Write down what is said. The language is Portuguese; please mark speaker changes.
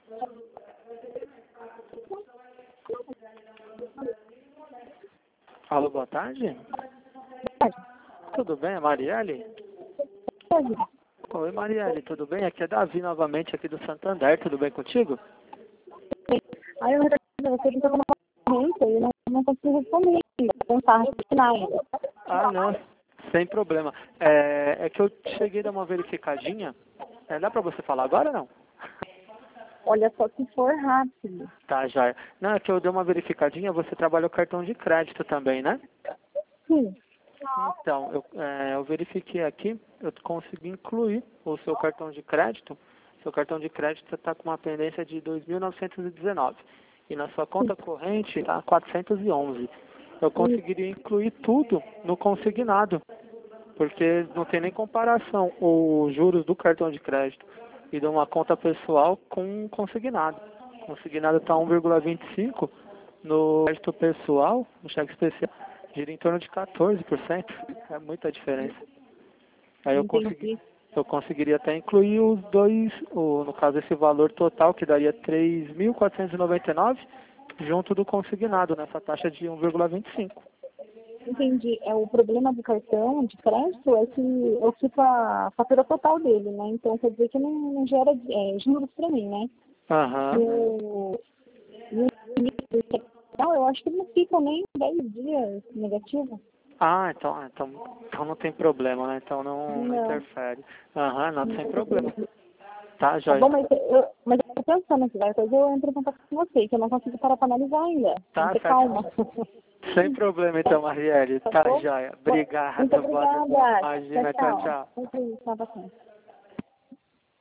Speaker 1: Alô, boa tarde. Tudo bem, é Marielle? Oi, Marielle, tudo bem? Aqui é Davi novamente, aqui do Santander, tudo bem contigo?
Speaker 2: Aí eu retornei você que eu e não consegui responder ainda, tentar responder ainda.
Speaker 1: Ah, não, sem problema. É que eu cheguei a dar uma verificadinha. Dá pra você falar agora ou não?
Speaker 2: Olha só, se for rápido.
Speaker 1: Tá, já. Não, é que eu dei uma verificadinha, você trabalha o cartão de crédito também, né?
Speaker 2: Sim.
Speaker 1: Então, eu verifiquei aqui, eu consegui incluir o seu cartão de crédito. Seu cartão de crédito está com uma pendência de 2.919 e na sua conta corrente está 411. Eu conseguiria incluir tudo no consignado, porque não tem nem comparação os juros do cartão de crédito e de uma conta pessoal com consignado. Consignado está 1,25, no crédito pessoal, no cheque especial, gira em torno de 14%. É muita diferença. Aí eu conseguiria até incluir os dois, no caso esse valor total, que daria 3.499, junto do consignado, nessa taxa de 1,25.
Speaker 2: Entendi. O problema do cartão de crédito é que eu fico a fatura total dele, né? Então quer dizer que não gera juros para mim, né?
Speaker 1: Aham.
Speaker 2: Não, eu acho que não fica nem 10 dias negativo.
Speaker 1: Então não tem problema, né? Então não interfere. Aham, não, sem problema. Tá,
Speaker 2: Tá
Speaker 1: joia.
Speaker 2: bom, mas eu tô pensando que depois eu entro em contato com você, que eu não consigo parar para analisar ainda.
Speaker 1: Tá,
Speaker 2: Tem que ter
Speaker 1: certo.
Speaker 2: calma.
Speaker 1: Sem problema então, Marielle. Tá, joia. Obrigado.
Speaker 2: Muito obrigada.
Speaker 1: Imagina, tchau, tchau.
Speaker 2: Tchau, tchau.